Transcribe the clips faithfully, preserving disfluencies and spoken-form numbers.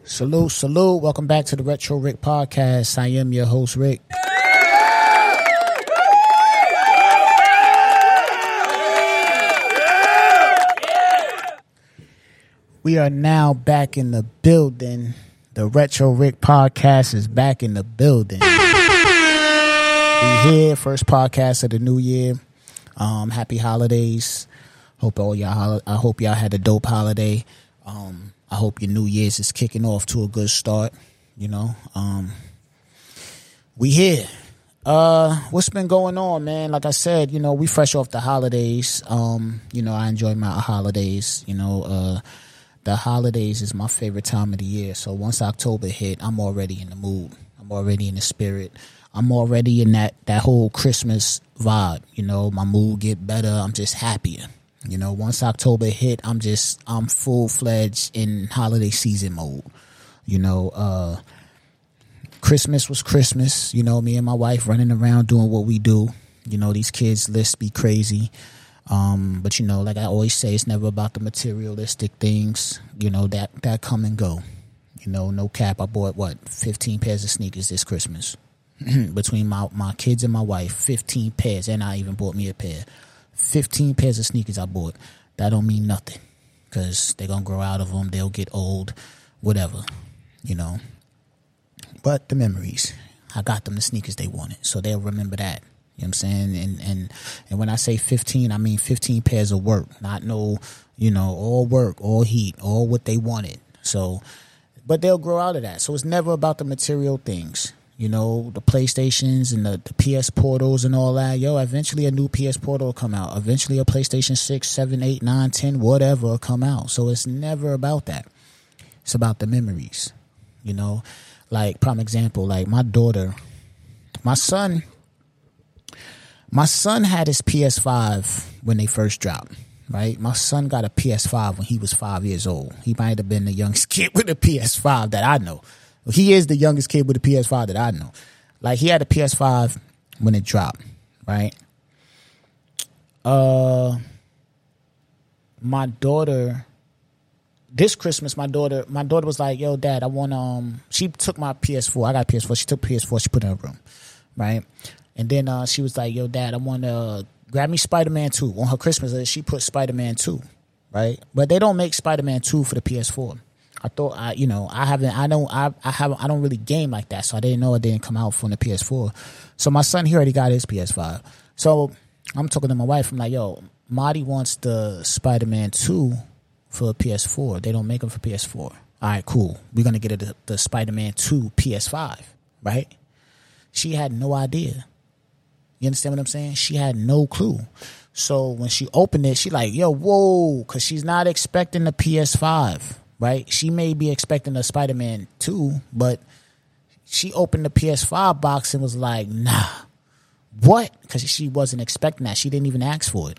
Salute, salute. Welcome back to the Retro Rick Podcast. I am your host, Rick. We are now back in the building. The Retro Rick Podcast is back in the building. We here, first podcast of the new year. Um, happy holidays. Hope all y'all. I hope y'all had a dope holiday. Um, I hope your New Year's is kicking off to a good start. You know, um, we here. Uh, what's been going on, man? Like I said, you know, we fresh off the holidays. Um, you know, I enjoy my holidays. You know, uh, the holidays is my favorite time of the year. So once October hit, I'm already in the mood. I'm already in the spirit. I'm already in that that whole Christmas vibe. You know, my mood get better. I'm just happier. You know, once October hit, I'm just, I'm full-fledged in holiday season mode. You know, uh, Christmas was Christmas. You know, me and my wife running around doing what we do. You know, these kids' lists be crazy. Um, but, you know, like I always say, it's never about the materialistic things, you know, that, that come and go. You know, no cap. I bought, what, fifteen pairs of sneakers this Christmas. Between my, my kids and my wife, fifteen pairs. And I even bought me a pair. fifteen pairs of sneakers I bought. That don't mean nothing because they're going to grow out of them. They'll get old, whatever, you know. But the memories, I got them the sneakers they wanted, so they'll remember that. You know what I'm saying? And and and when I say fifteen, I mean fifteen pairs of work, not no, you know, all work, all heat, all what they wanted. So, but they'll grow out of that. So it's never about the material things. You know, the PlayStations and the, the P S Portals and all that. Yo, eventually a new P S Portal will come out. Eventually a PlayStation six, seven, eight, nine, ten, whatever will come out. So it's never about that. It's about the memories. You know, like, prime example, like my daughter, my son, my son had his P S five when they first dropped, right? My son got a P S five when he was five years old. He might have been the youngest kid with a P S five that I know. He is the youngest kid with a P S five that I know. Like, he had a P S five when it dropped, right? Uh, my daughter, this Christmas, my daughter, my daughter was like, "Yo, Dad, I want um." She took my P S four. I got a P S four. She took P S four. She put it in her room, right? And then uh, she was like, "Yo, Dad, I want to uh, grab me Spider-Man two." On her Christmas list, she put Spider-Man two, right? But they don't make Spider-Man two for the P S four. I thought, I, you know, I haven't, I don't, I, I haven't, I don't really game like that, so I didn't know it didn't come out from the P S four. So my son, he already got his P S five. So I'm talking to my wife. I'm like, "Yo, Marty wants the Spider-Man two for P S four. They don't make them for P S four. All right, cool. We're gonna get the, the Spider-Man two P S five, right?" She had no idea. You understand what I'm saying? She had no clue. So when she opened it, she like, "Yo, whoa," because she's not expecting the P S five. Right? She may be expecting a Spider-Man two, but she opened the P S five box and was like, "Nah, what?" Because she wasn't expecting that. She didn't even ask for it.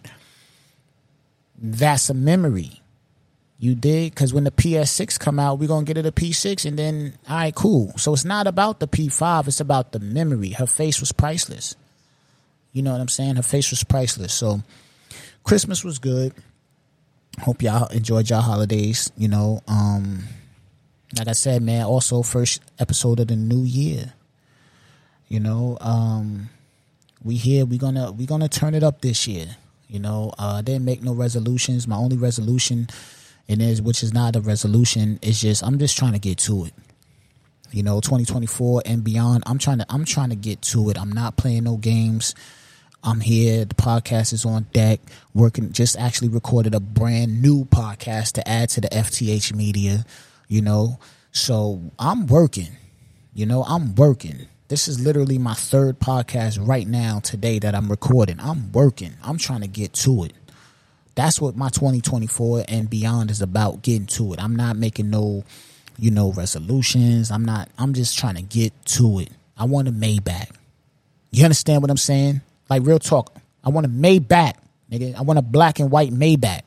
That's a memory. You dig? Because when the P S six come out, we're going to get it a P six, and then, all right, cool. So it's not about the P five. It's about the memory. Her face was priceless. You know what I'm saying? Her face was priceless. So Christmas was good. Hope y'all enjoyed y'all holidays, you know. Um, like I said, man, also first episode of the new year. You know, um, we here, we gonna we gonna turn it up this year. You know, uh, I didn't make no resolutions. My only resolution, and is which is not a resolution, is just I'm just trying to get to it. You know, twenty twenty-four and beyond. I'm trying to I'm trying to get to it. I'm not playing no games. I'm here. The podcast is on deck. Working, just actually recorded a brand new podcast to add to the F T H media, you know. So I'm working, you know, I'm working. This is literally my third podcast right now today that I'm recording. I'm working. I'm trying to get to it. That's what my twenty twenty-four and beyond is about, getting to it. I'm not making no, you know, resolutions. I'm not, I'm just trying to get to it. I want a Maybach. You understand what I'm saying? Like, real talk. I want a Maybach, nigga. I want a black and white Maybach.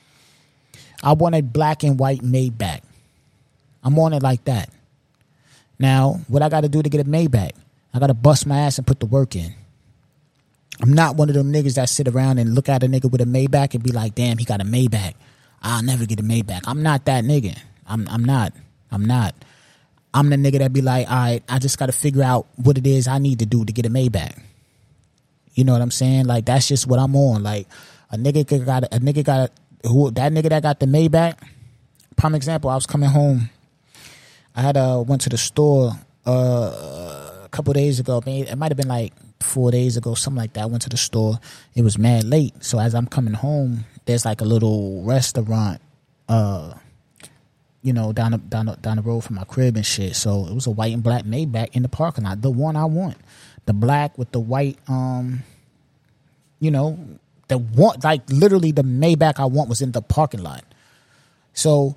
I want a black and white Maybach. I'm on it like that. Now, what I got to do to get a Maybach? I got to bust my ass and put the work in. I'm not one of them niggas that sit around and look at a nigga with a Maybach and be like, "Damn, he got a Maybach. I'll never get a Maybach." I'm not that nigga. I'm I'm not. I'm not. I'm the nigga that be like, all right, I just got to figure out what it is I need to do to get a Maybach. You know what I'm saying? Like, that's just what I'm on. Like, a nigga got a nigga got who that nigga that got the Maybach. Prime example. I was coming home. I had uh went to the store uh, a couple days ago. It might have been like four days ago, something like that. I went to the store. It was mad late. So as I'm coming home, there's like a little restaurant, uh, you know, down the, down the, down the road from my crib and shit. So it was a white and black Maybach in the parking lot, the one I want, the black with the white, um, you know, the one, like literally the Maybach I want was in the parking lot. So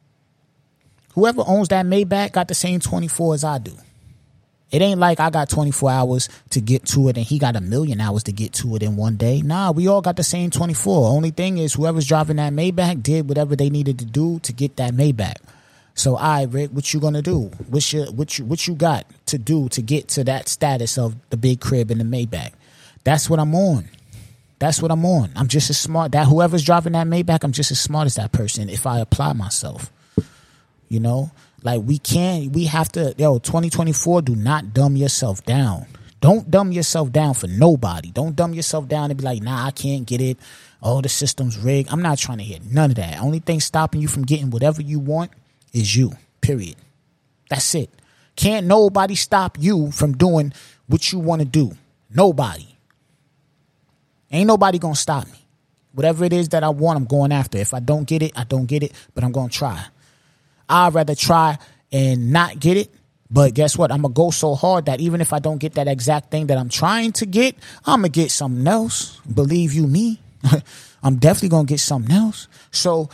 whoever owns that Maybach got the same twenty-four as I do. It ain't like I got twenty-four hours to get to it and he got a million hours to get to it in one day. Nah, we all got the same twenty-four. Only thing is whoever's driving that Maybach did whatever they needed to do to get that Maybach. So, all right, Rick, what you gonna do? What's your, what you, what you got to do to get to that status of the big crib and the Maybach? That's what I'm on. That's what I'm on. I'm just as smart. That whoever's driving that Maybach, I'm just as smart as that person if I apply myself. You know? Like, we can't, we have to, yo, twenty twenty-four, do not dumb yourself down. Don't dumb yourself down for nobody. Don't dumb yourself down and be like, nah, I can't get it. Oh, the system's rigged. I'm not trying to hear none of that. Only thing stopping you from getting whatever you want is you, period. That's it. Can't nobody stop you from doing what you want to do. Nobody. Ain't nobody gonna stop me. Whatever it is that I want, I'm going after. If I don't get it, I don't get it, but I'm gonna try. I'd rather try and not get it. But guess what? I'm going to go so hard that even if I don't get that exact thing that I'm trying to get, I'm going to get something else. Believe you me. I'm definitely going to get something else. So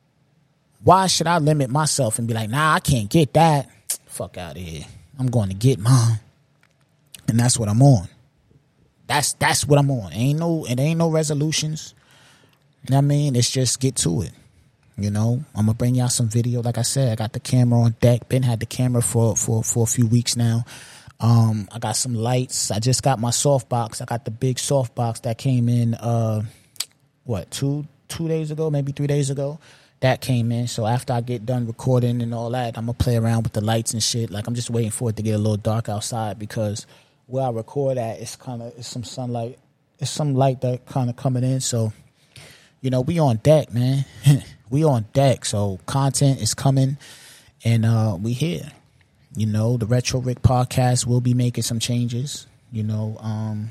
why should I limit myself and be like, nah, I can't get that. Fuck out of here. I'm going to get mine. And that's what I'm on. That's that's what I'm on. Ain't no, it ain't no resolutions. You know what I mean? It's just get to it. You know, I'm going to bring y'all some video. Like I said, I got the camera on deck. Ben had the camera for, for, for a few weeks now. Um, I got some lights. I just got my softbox. I got the big softbox that came in, uh, what, two two days ago, maybe three days ago. That came in. So after I get done recording and all that, I'm going to play around with the lights and shit. Like, I'm just waiting for it to get a little dark outside because where I record at, it's kind of, it's some sunlight. It's some light that kind of coming in. So, you know, we on deck, man. We on deck, so content is coming, and uh, we here. You know, the Retro Rick podcast will be making some changes. You know, um,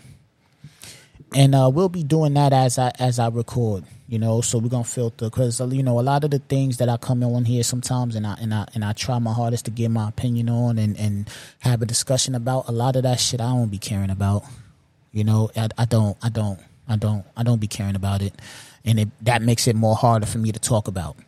and uh, we'll be doing that as I as I record. You know, so we're gonna filter because you know a lot of the things that I come in on here sometimes, and I and I and I try my hardest to give my opinion on and, and have a discussion about. A lot of that shit I don't be caring about. You know, I, I don't, I don't, I don't, I don't be caring about it. And it, that makes it more harder for me to talk about.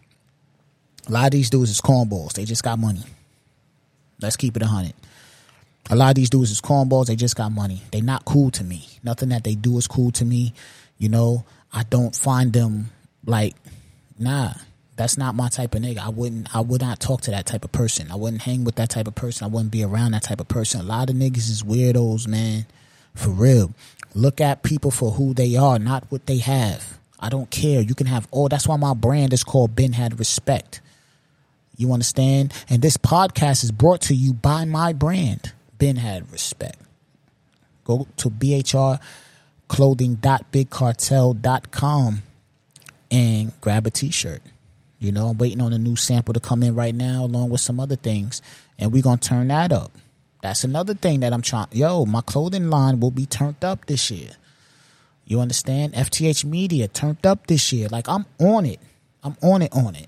A lot of these dudes is cornballs. They just got money. Let's keep it a hundred. A lot of these dudes is cornballs. They just got money. They not cool to me. Nothing that they do is cool to me. You know, I don't find them like, nah, that's not my type of nigga. I wouldn't, I would not talk to that type of person. I wouldn't hang with that type of person. I wouldn't be around that type of person. A lot of niggas is weirdos, man. For real. Look at people for who they are, not what they have. I don't care. You can have all. That's why my brand is called Ben Had Respect. You understand? And this podcast is brought to you by my brand, Ben Had Respect. Go to b h r clothing dot big cartel dot com and grab a t-shirt. You know, I'm waiting on a new sample to come in right now along with some other things. And we're going to turn that up. That's another thing that I'm trying. Yo, my clothing line will be turned up this year. You understand? F T H Media turned up this year. Like, I'm on it. I'm on it, on it.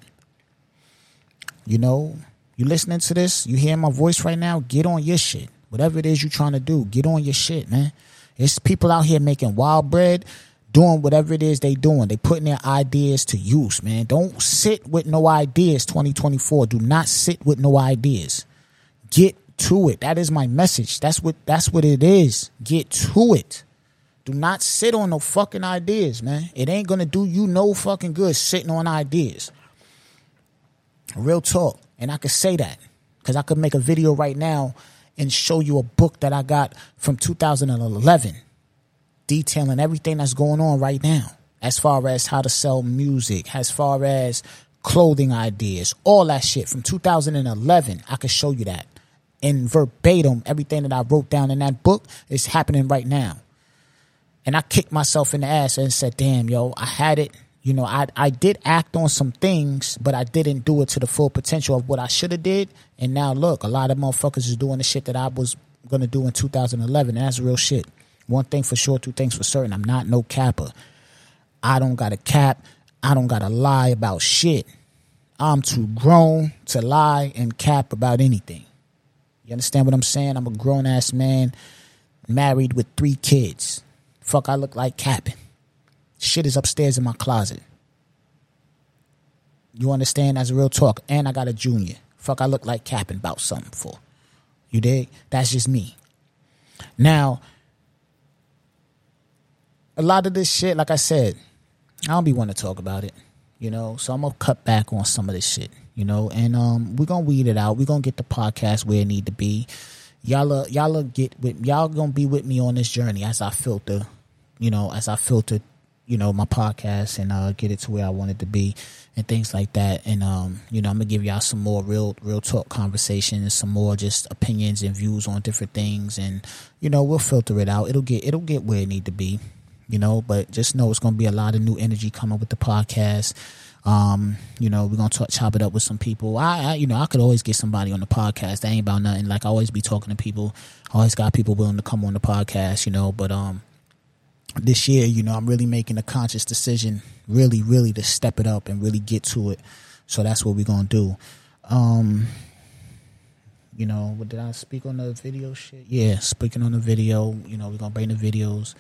You know, you listening to this? You hearing my voice right now? Get on your shit. Whatever it is you're trying to do, get on your shit, man. There's people out here making wild bread, doing whatever it is they doing. They putting their ideas to use, man. Don't sit with no ideas, twenty twenty-four. Do not sit with no ideas. Get to it. That is my message. That's what, that's what it is. Get to it. Do not sit on no fucking ideas, man. It ain't gonna do you no fucking good sitting on ideas. Real talk. And I could say that because I could make a video right now and show you a book that I got from two thousand eleven detailing everything that's going on right now as far as how to sell music, as far as clothing ideas, all that shit from two thousand eleven. I could show you that. In verbatim, everything that I wrote down in that book is happening right now. And I kicked myself in the ass and said, damn, yo, I had it. You know, I I did act on some things, but I didn't do it to the full potential of what I should have did. And now, look, a lot of motherfuckers is doing the shit that I was going to do in two thousand eleven. And that's real shit. One thing for sure, two things for certain. I'm not no capper. I don't got to cap. I don't got to lie about shit. I'm too grown to lie and cap about anything. You understand what I'm saying? I'm a grown-ass man, married with three kids. Fuck, I look like capping. Shit is upstairs in my closet. You understand? That's real talk. And I got a junior. Fuck, I look like capping about something for. You dig? That's just me. Now, a lot of this shit, like I said, I don't be wanting to talk about it. You know, so I'm going to cut back on some of this shit, you know, and um, we're going to weed it out. We're going to get the podcast where it need to be. Y'all are, y'all are get with, y'all going to be with me on this journey as I filter, you know, as I filter, you know, my podcast and uh, get it to where I want it to be and things like that. And, um, you know, I'm going to give y'all some more real, real talk conversations, some more just opinions and views on different things. And, you know, we'll filter it out. It'll get, it'll get where it need to be. You know, but just know it's going to be a lot of new energy coming with the podcast. Um, you know, we're going to chop it up with some people. I, I, you know, I could always get somebody on the podcast. That ain't about nothing. Like, I always be talking to people. I always got people willing to come on the podcast, you know. But um, this year, you know, I'm really making a conscious decision, really, really to step it up and really get to it. So that's what we're going to do. Um, you know, what did I speak on the video shit? Yeah, speaking on the video, you know, we're going to bring the videos.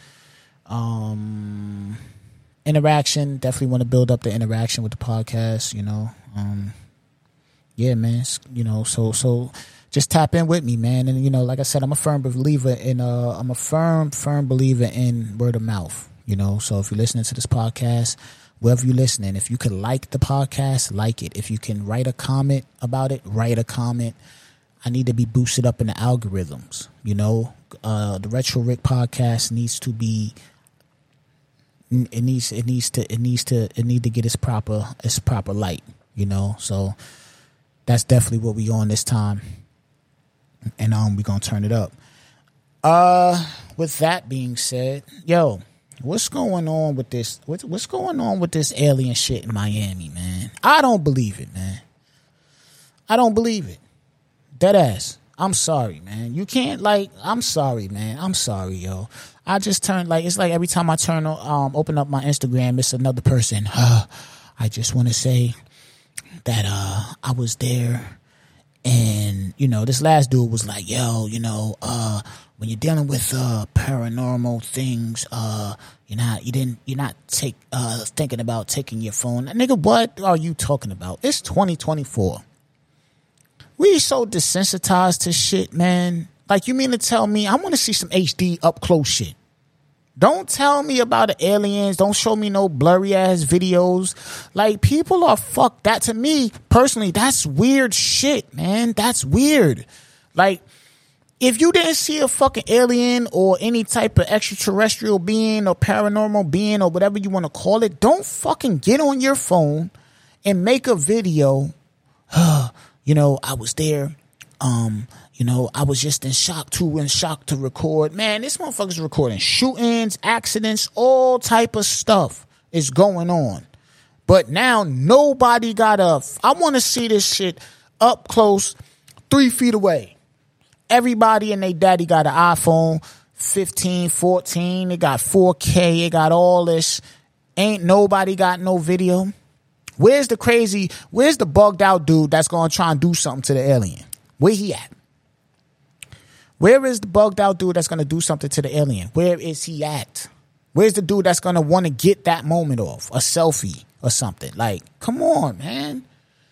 Um, interaction, definitely want to build up the interaction with the podcast, you know. Um, yeah, man, you know, so so just tap in with me, man. And, you know, like I said, I'm a firm believer in, uh, I'm a firm, firm believer in word of mouth, you know. So if you're listening to this podcast, wherever you're listening, if you could like the podcast, like it. If you can write a comment about it, write a comment. I need to be boosted up in the algorithms, you know. Uh, the Retro Rick podcast needs to be It needs it needs to it needs to it need to get its proper its proper light, you know. So that's definitely what we on this time, and um we gonna turn it up. Uh, with that being said, yo, what's going on with this? What's what's going on with this alien shit in Miami, man? I don't believe it, man. I don't believe it. Dead ass. I'm sorry, man. You can't, like, I'm sorry, man. I'm sorry, yo. I just turned, like, it's like every time I turn, um, open up my Instagram, it's another person. Uh, I just want to say that, uh, I was there and, you know, this last dude was like, yo, you know, uh, when you're dealing with, uh, paranormal things, uh, you're not, you didn't, you're not take, uh, thinking about taking your phone. Nigga, what are you talking about? It's twenty twenty-four. We so desensitized to shit, man. Like, you mean to tell me I want to see some H D up close shit? Don't tell me about the aliens. Don't show me no blurry ass videos. Like, people are fucked. That, to me personally, that's weird shit, man. That's weird. Like, if you didn't see a fucking alien or any type of extraterrestrial being or paranormal being or whatever you want to call it, don't fucking get on your phone and make a video. You know, I was there. Um, you know, I was just in shock, too in shock to record. Man, this motherfucker's recording shootings, accidents, all type of stuff is going on. But now nobody got a, I want to see this shit up close, three feet away. Everybody and they daddy got an iPhone fifteen, fourteen. They got four K. They got all this. Ain't nobody got no video. Where's the crazy, where's the bugged out dude that's going to try and do something to the alien? Where he at? Where is the bugged out dude that's going to do something to the alien? Where is he at? Where's the dude that's going to want to get that moment off? A selfie or something. Like, come on, man.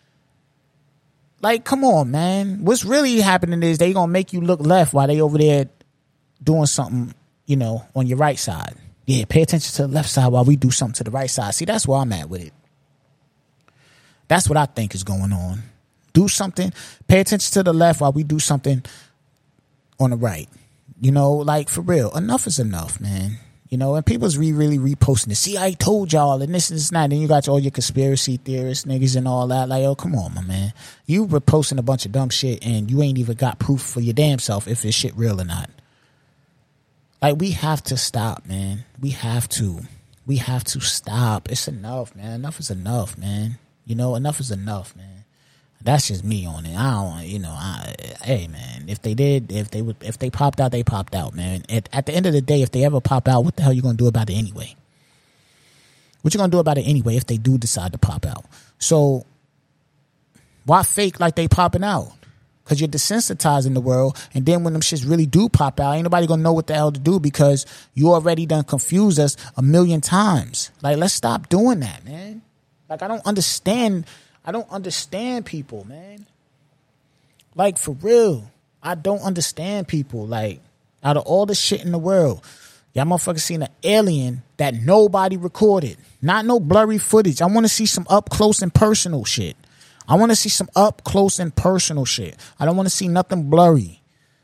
Like, come on, man. What's really happening is they going to make you look left while they over there doing something, you know, on your right side. Yeah, pay attention to the left side while we do something to the right side. See, that's where I'm at with it. That's what I think is going on. Do something. Pay attention to the left while we do something on the right. You know, like, for real. Enough is enough, man. You know, and people's re really reposting it. See, I told y'all, and this and this and that. And then you got all your conspiracy theorists, niggas, and all that. Like, oh, come on, my man. You were posting a bunch of dumb shit, and you ain't even got proof for your damn self if this shit real or not. Like, we have to stop, man. We have to. We have to stop. It's enough, man. Enough is enough, man. You know, enough is enough, man. That's just me on it. I don't, you know, I, hey, man, if they did, if they would, if they popped out, they popped out, man. At, at the end of the day, if they ever pop out, what the hell you going to do about it anyway? What you going to do about it anyway if they do decide to pop out? So why fake like they popping out? Because you're desensitizing the world. And then when them shits really do pop out, ain't nobody going to know what the hell to do because you already done confused us a million times. Like, let's stop doing that, man. Like, I don't understand. I don't understand people, man. Like, for real. I don't understand people. Like, out of all the shit in the world, y'all motherfuckers seen an alien that nobody recorded. Not no blurry footage. I want to see some up close and personal shit. I want to see some up close and personal shit. I don't want to see nothing blurry.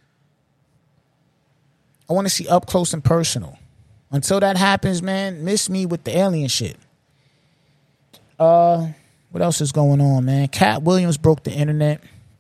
I want to see up close and personal. Until that happens, man, miss me with the alien shit. Uh... What else is going on, man? Cat Williams broke the internet.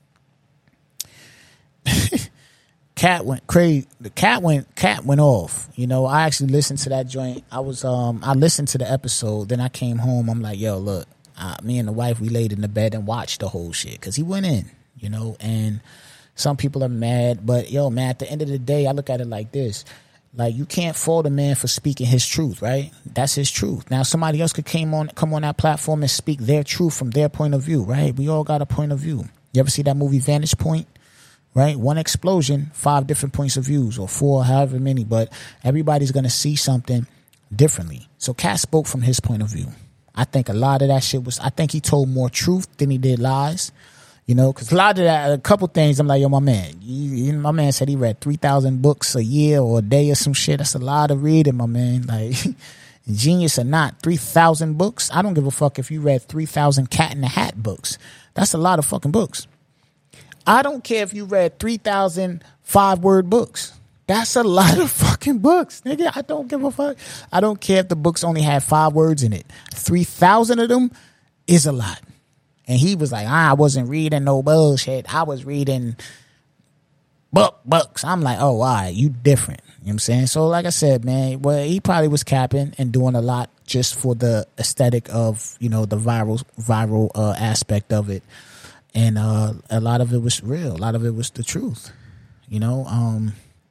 Cat went crazy. The cat went cat went off. You know, I actually listened to that joint. I was um I listened to the episode. Then I came home. I'm like, yo, look, uh, me and the wife, we laid in the bed and watched the whole shit because he went in. You know, and some people are mad, but yo, man, at the end of the day, I look at it like this. Like, you can't fault a man for speaking his truth, right? That's his truth. Now, somebody else could came on, come on that platform and speak their truth from their point of view, right? We all got a point of view. You ever see that movie Vantage Point? Right? One explosion, five different points of views, or four, however many, but everybody's going to see something differently. So Cat spoke from his point of view. I think a lot of that shit was, I think he told more truth than he did lies. You know, because a lot of that, a couple things, I'm like, yo, my man, you, you, my man said he read three thousand books a year or a day or some shit. That's a lot of reading, my man. Like, genius or not, three thousand books. I don't give a fuck if you read three thousand Cat in the Hat books. That's a lot of fucking books. I don't care if you read three thousand five-word books. That's a lot of fucking books, nigga. I don't give a fuck. I don't care if the books only had five words in it. three thousand of them is a lot. And he was like, ah, I wasn't reading no bullshit. I was reading book books. I'm like, oh, all right, you different. You know what I'm saying? So like I said, man, well, he probably was capping and doing a lot just for the aesthetic of, you know, the viral viral uh, aspect of it. And uh, a lot of it was real. A lot of it was the truth. You know, um,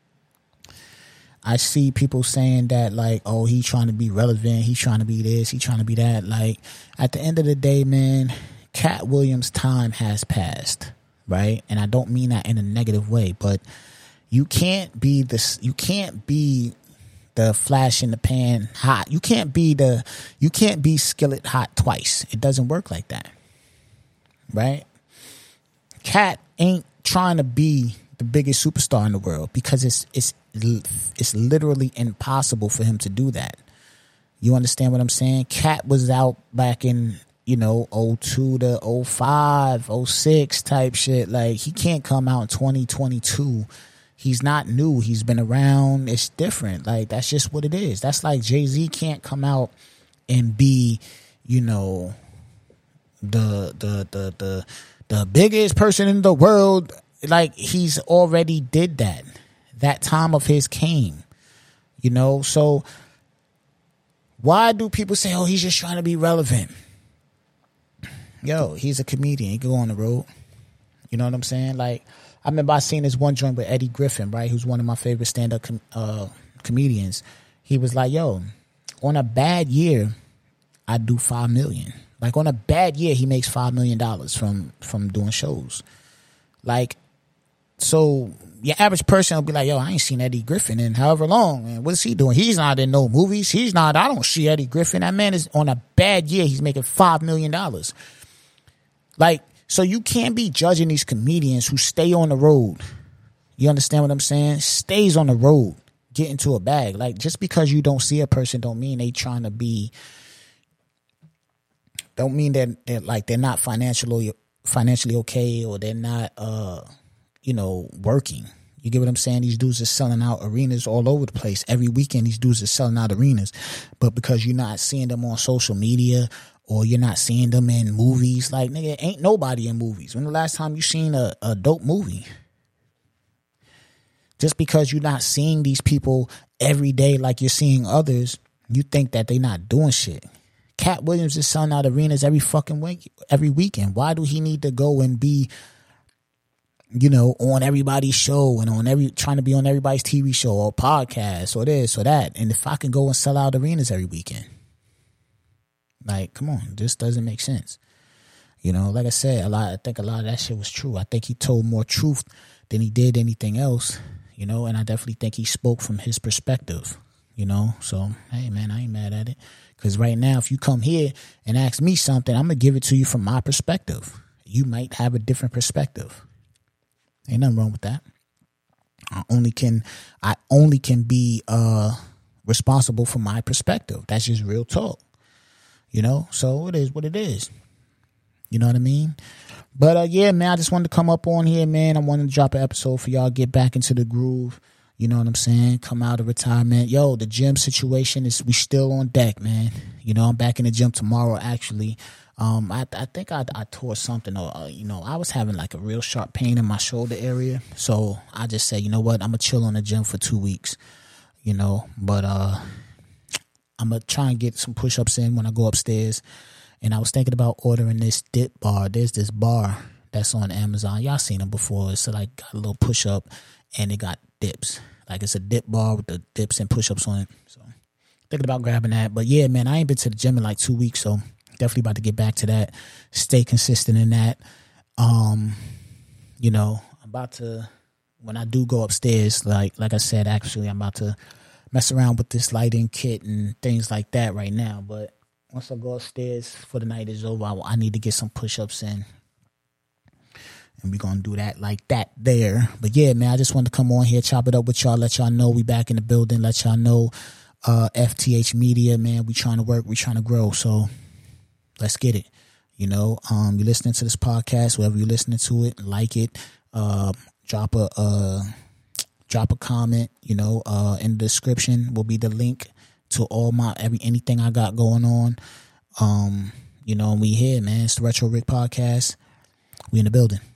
I see people saying that, like, oh, he trying to be relevant. He trying to be this. He trying to be that. Like, at the end of the day, man, Cat Williams' time has passed, right? And I don't mean that in a negative way, but you can't be this. You can't be the flash in the pan hot. You can't be the. You can't be skillet hot twice. It doesn't work like that, right? Cat ain't trying to be the biggest superstar in the world because it's it's it's literally impossible for him to do that. You understand what I'm saying? Cat was out back in, you know, oh two to oh five, oh six type shit. Like, he can't come out in twenty twenty-two. He's not new. He's been around. It's different. Like, that's just what it is. That's like Jay-Z can't come out and be, you know, the the the the the biggest person in the world. Like, he's already did that. That time of his came, you know? So why do people say, oh, he's just trying to be relevant? Yo, he's a comedian. He can go on the road. You know what I'm saying? Like, I remember I seen this one joint with Eddie Griffin, right? Who's one of my favorite stand-up com- uh, comedians. He was like, yo, on a bad year, I do five million dollars. Like, on a bad year, he makes five million dollars from, from doing shows. Like, so your average person will be like, yo, I ain't seen Eddie Griffin in however long, man. What's he doing? He's not in no movies. He's not, I don't see Eddie Griffin. That man is on a bad year. He's making five million dollars. Like, so you can't be judging these comedians who stay on the road. You understand what I'm saying? Stays on the road, get into a bag. Like, just because you don't see a person don't mean they trying to be, don't mean that they're like, they're not financially, financially okay, or they're not, uh, you know, working. You get what I'm saying? These dudes are selling out arenas all over the place. Every weekend, these dudes are selling out arenas. But because you're not seeing them on social media or you're not seeing them in movies, like, nigga, ain't nobody in movies. When the last time you seen a, a dope movie? Just because you're not seeing these people every day like you're seeing others, you think that they not doing shit. Cat Williams is selling out arenas every fucking week, every weekend. Why do he need to go and be, you know, on everybody's show and on every trying to be on everybody's T V show or podcast or this or that? And if I can go and sell out arenas every weekend, like, come on, this doesn't make sense. You know, like I said, a lot. I think a lot of that shit was true. I think he told more truth than he did anything else. You know, and I definitely think he spoke from his perspective. You know, so hey, man, I ain't mad at it. Because right now, if you come here and ask me something, I'm going to give it to you from my perspective. You might have a different perspective. Ain't nothing wrong with that. I only can I only can be uh, responsible for my perspective. That's just real talk. You know, so it is what it is. You know what I mean? But uh, yeah, man, I just wanted to come up on here, man. I wanted to drop an episode for y'all, get back into the groove. You know what I'm saying? Come out of retirement. Yo, the gym situation is, we still on deck, man. You know, I'm back in the gym tomorrow, actually. Um, I I think I, I tore something, or, uh, you know, I was having like a real sharp pain in my shoulder area. So I just said, you know what? I'm going to chill on the gym for two weeks, you know. But uh, I'm going to try and get some push-ups in when I go upstairs. And I was thinking about ordering this dip bar. There's this bar that's on Amazon. Y'all seen them before. It's like got a little push-up and it got dips. Like it's a dip bar with the dips and push-ups on it. So thinking about grabbing that. But yeah, man, I ain't been to the gym in like two weeks, so definitely about to get back to that. Stay consistent in that. Um, you know, I'm about to, when I do go upstairs, like like I said, actually, I'm about to mess around with this lighting kit and things like that right now. But once I go upstairs for the night is over, I, I need to get some push-ups in. And we're going to do that like that there. But yeah, man, I just wanted to come on here, chop it up with y'all, let y'all know we back in the building, let y'all know uh, F T H Media, man, we trying to work, we trying to grow. So let's get it. You know, um, you're listening to this podcast, wherever you're listening to it, like it, uh, drop a uh, drop a comment, you know, uh, in the description will be the link to all my, every anything I got going on. Um, you know, we here, man. It's the Retro Rick Podcast. We in the building.